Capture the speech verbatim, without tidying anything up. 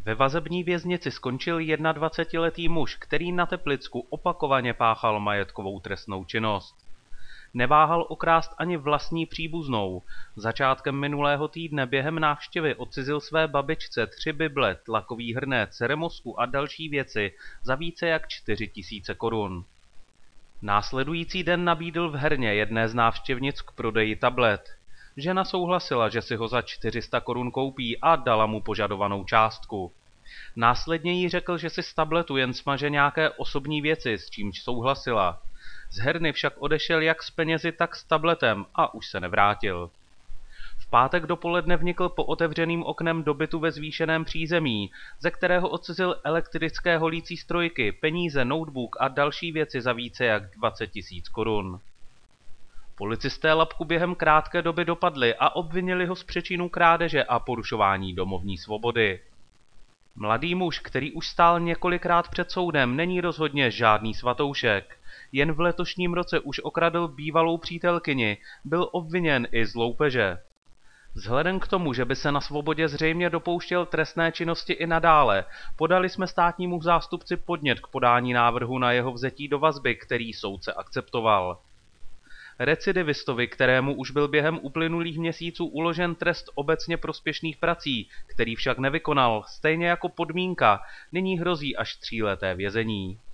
Ve vazební věznici skončil jednadvacetiletý muž, který na Teplicku opakovaně páchal majetkovou trestnou činnost. Neváhal okrást ani vlastní příbuznou. Začátkem minulého týdne během návštěvy odcizil své babičce tři bible, tlakový hrnec, remosku a další věci za více jak čtyři tisíce korun. Následující den nabídl v herně jedné z návštěvnic k prodeji tablet. Žena souhlasila, že si ho za čtyři sta korun koupí a dala mu požadovanou částku. Následně jí řekl, že si z tabletu jen smaže nějaké osobní věci, s čímž souhlasila. Z herny však odešel jak s penězi, tak s tabletem a už se nevrátil. V pátek dopoledne vnikl po otevřeným oknem do bytu ve zvýšeném přízemí, ze kterého odcizil elektrické holící strojky, peníze, notebook a další věci za více jak dvacet tisíc korun. Policisté Lapku během krátké doby dopadli a obvinili ho z přečinu krádeže a porušování domovní svobody. Mladý muž, který už stál několikrát před soudem, není rozhodně žádný svatoušek. Jen v letošním roce už okradl bývalou přítelkyni, byl obviněn i z loupeže. Vzhledem k tomu, že by se na svobodě zřejmě dopouštěl trestné činnosti i nadále, podali jsme státnímu zástupci podnět k podání návrhu na jeho vzetí do vazby, který soudce akceptoval. Recidivistovi, kterému už byl během uplynulých měsíců uložen trest obecně prospěšných prací, který však nevykonal, stejně jako podmínka, nyní hrozí až tříleté vězení.